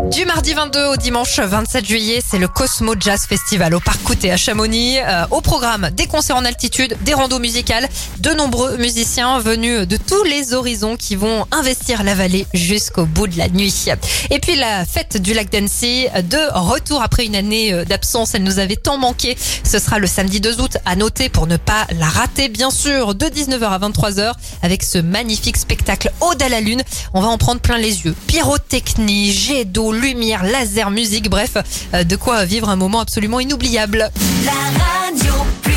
Du mardi 22 au dimanche 27 juillet, c'est le Cosmo Jazz Festival au Parc Coutet à Chamonix. Au programme, des concerts en altitude, des randos musicales, de nombreux musiciens venus de tous les horizons qui vont investir la vallée jusqu'au bout de la nuit. Et puis la fête du lac d'Annecy, de retour après une année d'absence, elle nous avait tant manqué. Ce sera le samedi 2 août, à noter pour ne pas la rater bien sûr, de 19h à 23h avec ce magnifique spectacle Ode à la Lune. On va en prendre plein les yeux. Pyrotechnie, jet d'eau, lumière, laser, musique, bref, de quoi vivre un moment absolument inoubliable. La